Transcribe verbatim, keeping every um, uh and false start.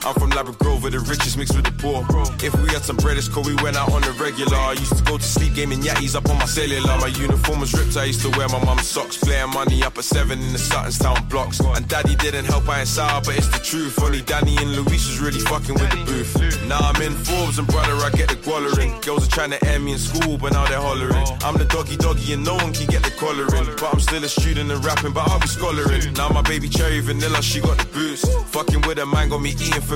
I'm from Labrador Grove, where the richest mixed with the poor. If we had some bread, it's cool, we went out on the regular. I used to go to sleep gaming yatties up on my cellular. My uniform was ripped, I used to wear my mum's socks. Playing money up at seven in the Sutton's Town blocks. And daddy didn't help, I ain't sour, but it's the truth. Only Danny and Luis was really fucking with the booth. Now I'm in Forbes and brother, I get the gwallering. Girls are trying to air me in school, but now they're hollering. I'm the doggy doggy and no one can get the collaring. But I'm still a student and rapping, but I'll be scholaring. Now my baby cherry vanilla, she got the boots. Fucking with a man got me eating for